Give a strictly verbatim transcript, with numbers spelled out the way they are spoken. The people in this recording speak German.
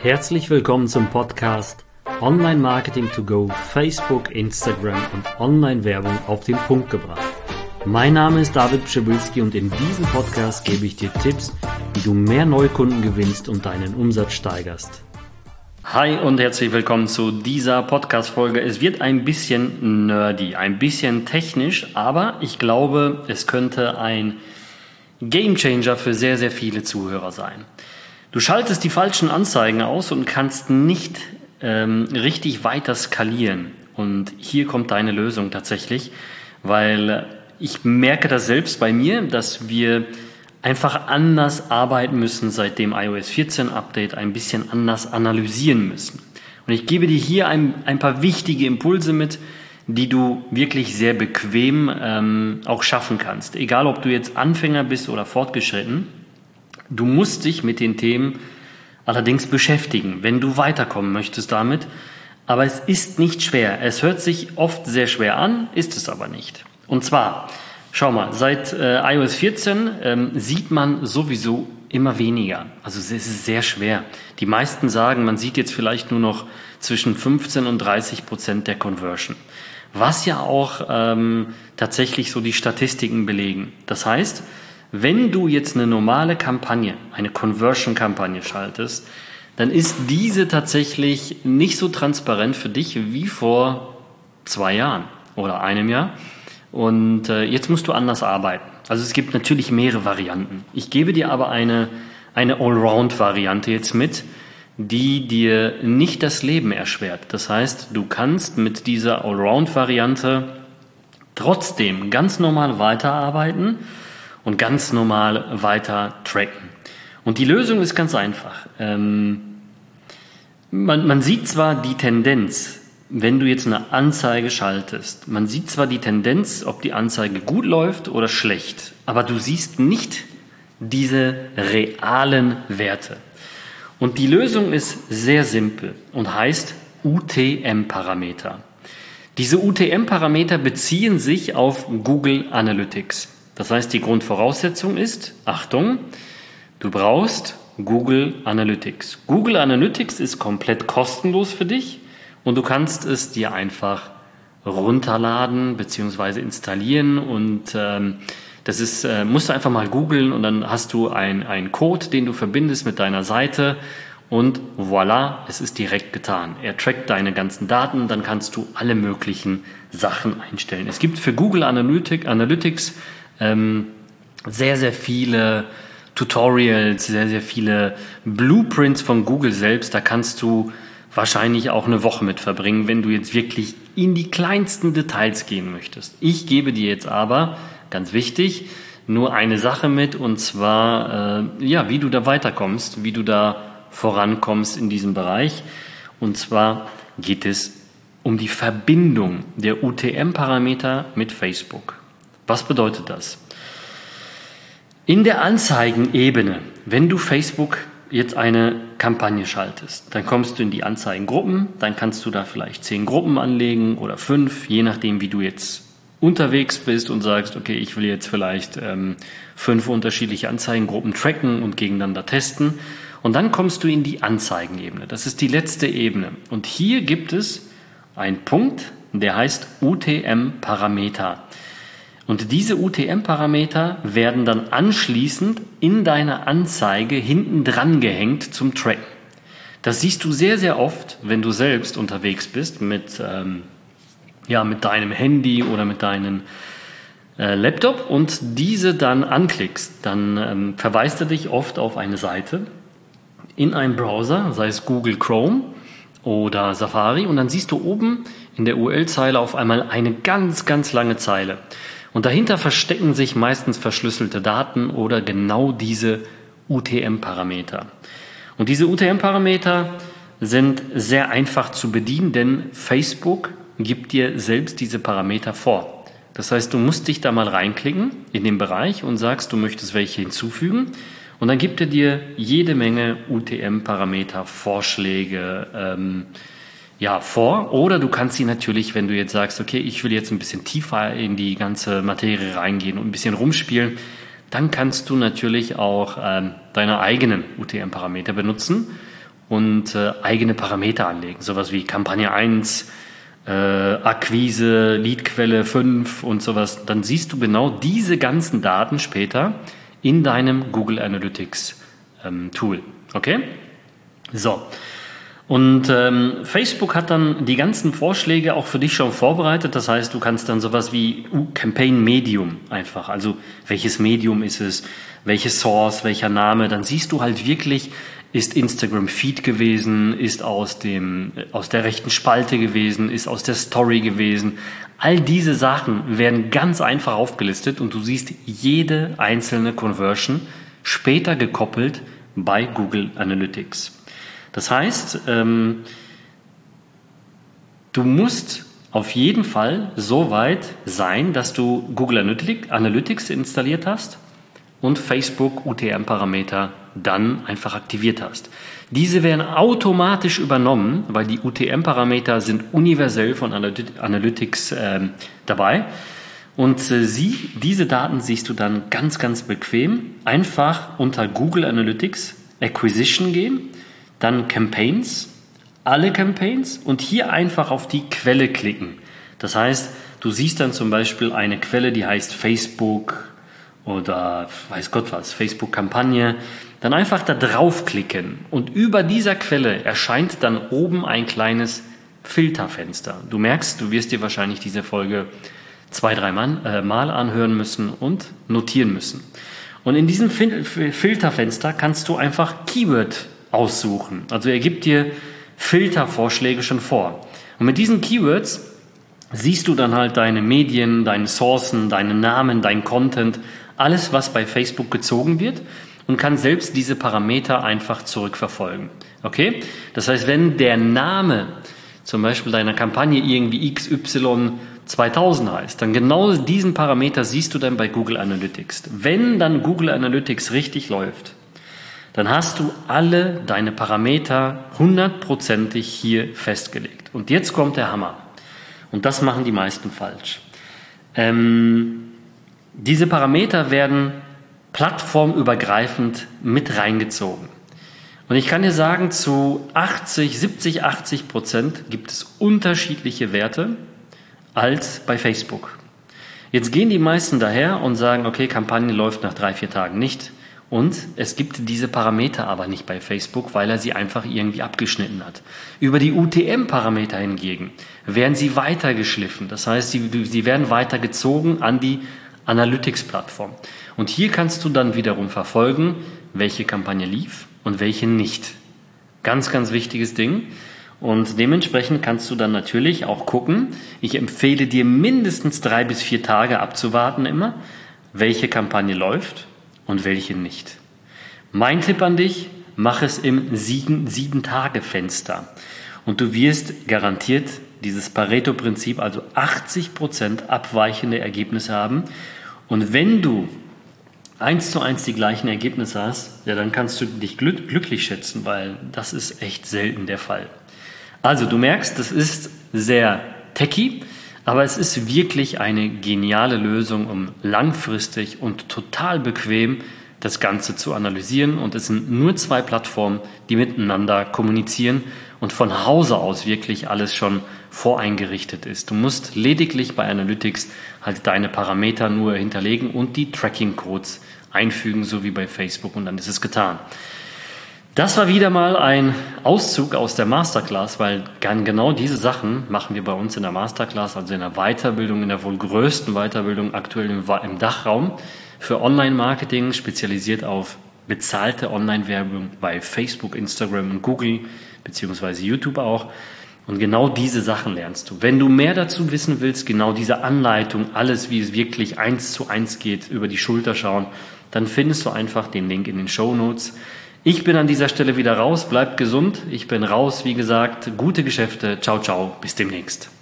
Herzlich willkommen zum Podcast Online Marketing to Go, Facebook, Instagram und Online-Werbung auf den Punkt gebracht. Mein Name ist David Pschibilski und in diesem Podcast gebe ich dir Tipps, wie du mehr Neukunden gewinnst und deinen Umsatz steigerst. Hi und herzlich willkommen zu dieser Podcast-Folge. Es wird ein bisschen nerdy, ein bisschen technisch, aber ich glaube, es könnte ein Gamechanger für sehr, sehr viele Zuhörer sein. Du schaltest die falschen Anzeigen aus und kannst nicht ähm, richtig weiter skalieren. Und hier kommt deine Lösung tatsächlich, weil ich merke das selbst bei mir, dass wir einfach anders arbeiten müssen seit dem i O S vierzehn Update, ein bisschen anders analysieren müssen. Und ich gebe dir hier ein, ein paar wichtige Impulse mit, die du wirklich sehr bequem ähm, auch schaffen kannst. Egal, ob du jetzt Anfänger bist oder fortgeschritten, du musst dich mit den Themen allerdings beschäftigen, wenn du weiterkommen möchtest damit. Aber es ist nicht schwer. Es hört sich oft sehr schwer an, ist es aber nicht. Und zwar, schau mal, seit äh, i O S vierzehn ähm, sieht man sowieso immer weniger. Also es ist sehr schwer. Die meisten sagen, man sieht jetzt vielleicht nur noch zwischen fünfzehn und dreißig Prozent der Conversion. Was ja auch ähm, tatsächlich so die Statistiken belegen. Das heißt, wenn du jetzt eine normale Kampagne, eine Conversion-Kampagne schaltest, dann ist diese tatsächlich nicht so transparent für dich wie vor zwei Jahren oder einem Jahr. Und äh, jetzt musst du anders arbeiten. Also es gibt natürlich mehrere Varianten. Ich gebe dir aber eine, eine Allround-Variante jetzt mit, die dir nicht das Leben erschwert. Das heißt, du kannst mit dieser Allround-Variante trotzdem ganz normal weiterarbeiten und ganz normal weiter tracken. Und die Lösung ist ganz einfach. Ähm, man, man sieht zwar die Tendenz, wenn du jetzt eine Anzeige schaltest, man sieht zwar die Tendenz, ob die Anzeige gut läuft oder schlecht, aber du siehst nicht diese realen Werte. Und die Lösung ist sehr simpel und heißt U T M-Parameter. Diese U T M-Parameter beziehen sich auf Google Analytics. Das heißt, die Grundvoraussetzung ist, Achtung, du brauchst Google Analytics. Google Analytics ist komplett kostenlos für dich und du kannst es dir einfach runterladen bzw. installieren und ähm, das ist, äh, musst du einfach mal googeln und dann hast du ein, einen Code, den du verbindest mit deiner Seite und voilà, es ist direkt getan. Er trackt deine ganzen Daten, dann kannst du alle möglichen Sachen einstellen. Es gibt für Google Analytics, Analytics ähm, sehr, sehr viele Tutorials, sehr, sehr viele Blueprints von Google selbst. Da kannst du wahrscheinlich auch eine Woche mit verbringen, wenn du jetzt wirklich in die kleinsten Details gehen möchtest. Ich gebe dir jetzt aber, ganz wichtig, nur eine Sache mit und zwar, äh, ja, wie du da weiterkommst, wie du da vorankommst in diesem Bereich. Und zwar geht es um die Verbindung der U T M-Parameter mit Facebook. Was bedeutet das? In der Anzeigenebene, wenn du Facebook jetzt eine Kampagne schaltest, dann kommst du in die Anzeigengruppen, dann kannst du da vielleicht zehn Gruppen anlegen oder fünf, je nachdem, wie du jetzt unterwegs bist und sagst, okay, ich will jetzt vielleicht ähm, fünf unterschiedliche Anzeigengruppen tracken und gegeneinander testen. Und dann kommst du in die Anzeigenebene. Das ist die letzte Ebene. Und hier gibt es einen Punkt, der heißt U T M-Parameter. Und diese U T M-Parameter werden dann anschließend in deiner Anzeige hinten dran gehängt zum Tracken. Das siehst du sehr, sehr oft, wenn du selbst unterwegs bist mit, ähm, ja, mit deinem Handy oder mit deinem äh, Laptop und diese dann anklickst. Dann ähm, verweist er dich oft auf eine Seite in einem Browser, sei es Google Chrome oder Safari, und dann siehst du oben in der U R L-Zeile auf einmal eine ganz, ganz lange Zeile. Und dahinter verstecken sich meistens verschlüsselte Daten oder genau diese U T M-Parameter. Und diese U T M-Parameter sind sehr einfach zu bedienen, denn Facebook gibt dir selbst diese Parameter vor. Das heißt, du musst dich da mal reinklicken in den Bereich und sagst, du möchtest welche hinzufügen. Und dann gibt er dir jede Menge U T M-Parameter, Vorschläge, ähm, ja, vor. Oder du kannst sie natürlich, wenn du jetzt sagst, okay, ich will jetzt ein bisschen tiefer in die ganze Materie reingehen und ein bisschen rumspielen, dann kannst du natürlich auch ähm, deine eigenen U T M-Parameter benutzen und äh, eigene Parameter anlegen. Sowas wie Kampagne eins, äh, Akquise, Leadquelle fünf und sowas. Dann siehst du genau diese ganzen Daten später in deinem Google Analytics ähm, Tool. Okay? So. Und ähm, Facebook hat dann die ganzen Vorschläge auch für dich schon vorbereitet. Das heißt, du kannst dann sowas wie uh, Campaign Medium einfach, also welches Medium ist es, welche Source, welcher Name, dann siehst du halt wirklich, ist Instagram Feed gewesen, ist aus dem aus der rechten Spalte gewesen, ist aus der Story gewesen. All diese Sachen werden ganz einfach aufgelistet und du siehst jede einzelne Conversion später gekoppelt bei Google Analytics. Das heißt, ähm, du musst auf jeden Fall so weit sein, dass du Google Analytics installiert hast und Facebook U T M-Parameter dann einfach aktiviert hast. Diese werden automatisch übernommen, weil die U T M-Parameter sind universell von Analytics äh, dabei. Und äh, sie, diese Daten siehst du dann ganz, ganz bequem. Einfach unter Google Analytics Acquisition gehen, dann Campaigns, alle Campaigns und hier einfach auf die Quelle klicken. Das heißt, du siehst dann zum Beispiel eine Quelle, die heißt Facebook oder weiß Gott was, Facebook-Kampagne. Dann einfach da draufklicken und über dieser Quelle erscheint dann oben ein kleines Filterfenster. Du merkst, du wirst dir wahrscheinlich diese Folge zwei, drei Mal, äh, Mal anhören müssen und notieren müssen. Und in diesem Fil- Filterfenster kannst du einfach Keyword aussuchen. Also er gibt dir Filtervorschläge schon vor. Und mit diesen Keywords siehst du dann halt deine Medien, deine Sourcen, deinen Namen, dein Content, alles, was bei Facebook gezogen wird und kann selbst diese Parameter einfach zurückverfolgen. Okay? Das heißt, wenn der Name zum Beispiel deiner Kampagne irgendwie X Y zweitausend heißt, dann genau diesen Parameter siehst du dann bei Google Analytics. Wenn dann Google Analytics richtig läuft, dann hast du alle deine Parameter hundertprozentig hier festgelegt. Und jetzt kommt der Hammer. Und das machen die meisten falsch. Ähm, diese Parameter werden plattformübergreifend mit reingezogen. Und ich kann dir sagen, zu achtzig, siebzig, achtzig Prozent gibt es unterschiedliche Werte als bei Facebook. Jetzt gehen die meisten daher und sagen, okay, Kampagne läuft nach drei, vier Tagen nicht. Und es gibt diese Parameter aber nicht bei Facebook, weil er sie einfach irgendwie abgeschnitten hat. Über die U T M-Parameter hingegen werden sie weitergeschliffen. Das heißt, sie, sie werden weitergezogen an die Analytics-Plattform. Und hier kannst du dann wiederum verfolgen, welche Kampagne lief und welche nicht. Ganz, ganz wichtiges Ding. Und dementsprechend kannst du dann natürlich auch gucken. Ich empfehle dir mindestens drei bis vier Tage abzuwarten immer, welche Kampagne läuft und welche nicht. Mein Tipp an dich, mach es im sieben-Tage-Fenster. Und du wirst garantiert dieses Pareto-Prinzip, also achtzig Prozent abweichende Ergebnisse haben. Und wenn du eins zu eins die gleichen Ergebnisse hast, ja, dann kannst du dich glück- glücklich schätzen, weil das ist echt selten der Fall. Also du merkst, das ist sehr techy, aber es ist wirklich eine geniale Lösung, um langfristig und total bequem das Ganze zu analysieren. Und es sind nur zwei Plattformen, die miteinander kommunizieren und von Hause aus wirklich alles schon voreingerichtet ist. Du musst lediglich bei Analytics halt deine Parameter nur hinterlegen und die Tracking-Codes einfügen, so wie bei Facebook, und dann ist es getan. Das war wieder mal ein Auszug aus der Masterclass, weil genau diese Sachen machen wir bei uns in der Masterclass, also in der Weiterbildung, in der wohl größten Weiterbildung aktuell im, im Dachraum für Online-Marketing, spezialisiert auf bezahlte Online-Werbung bei Facebook, Instagram und Google, beziehungsweise YouTube auch. Und genau diese Sachen lernst du. Wenn du mehr dazu wissen willst, genau diese Anleitung, alles, wie es wirklich eins zu eins geht, über die Schulter schauen, dann findest du einfach den Link in den Shownotes. Ich bin an dieser Stelle wieder raus, bleib gesund, ich bin raus, wie gesagt, gute Geschäfte, ciao, ciao, bis demnächst.